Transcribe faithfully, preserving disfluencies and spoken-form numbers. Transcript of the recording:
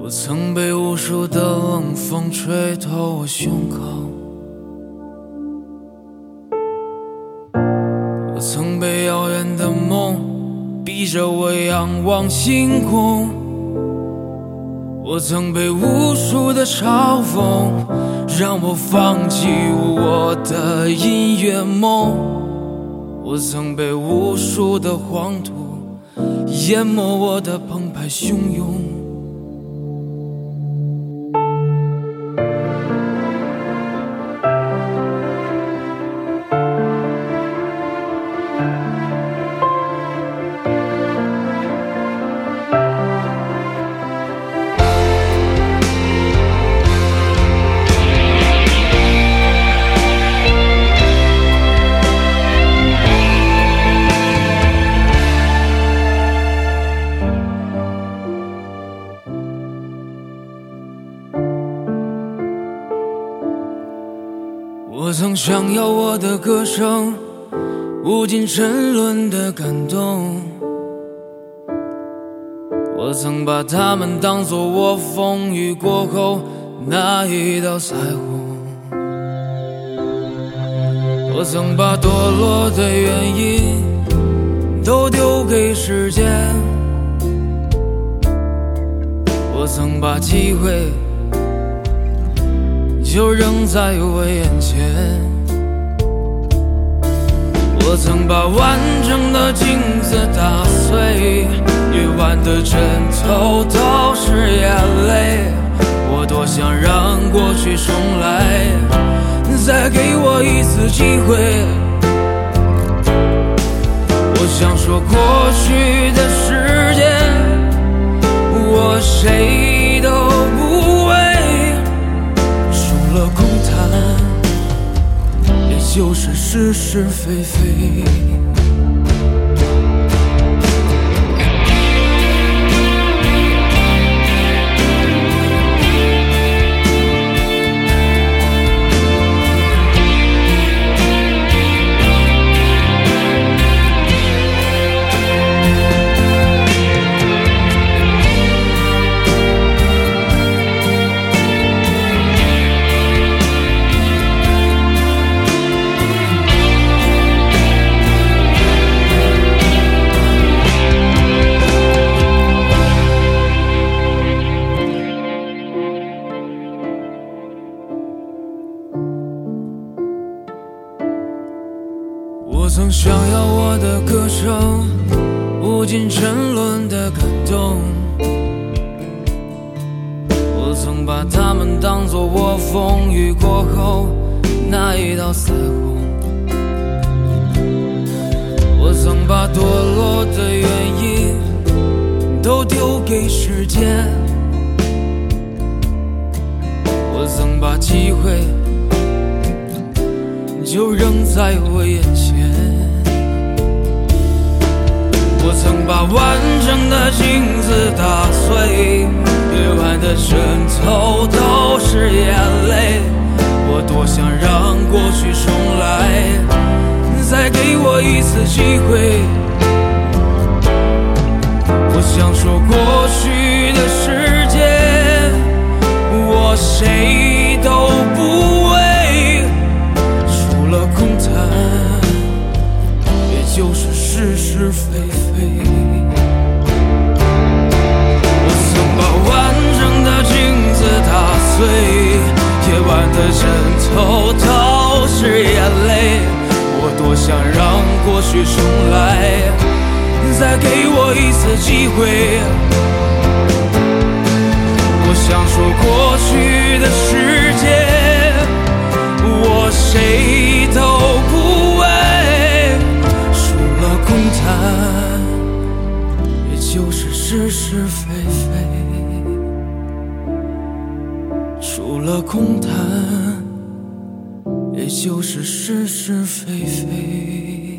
我曾被无数的冷风吹透我胸口，我曾被遥远的梦逼着我仰望星空，我曾被无数的嘲讽让我放弃我的音乐梦，我曾被无数的黄土淹没我的澎湃汹涌。我曾想要我的歌声无尽沉沦的感动，我曾把它们当作我风雨过后那一道彩虹，我曾把堕落的原因都丢给时间，我曾把机会就扔在我眼前，我曾把完整的镜子打碎，夜晚的枕头都是眼泪，我多想让过去重来，再给我一次机会，我想说过去的时间我谁都不为，除了空谈也就是是是非非。我曾想要我的歌声无尽沉沦的感动，我曾把它们当作我风雨过后那一道彩虹，我曾把堕落的原因都丢给时间，我曾把机会就扔在我眼前，我曾把完整的镜子打碎，夜晚的枕头都是眼泪，我多想让过去重来，再给我一次机会，我想说过去的时间我谁都不为，除了空谈也就是是是非非，我曾把完整的镜子打碎，夜晚的枕头都是眼泪，我多想让过去重来，再给我一次机会，我想说过去的时间我谁都不为，除了空谈也就是是是非非，除了空谈也就是是是非非。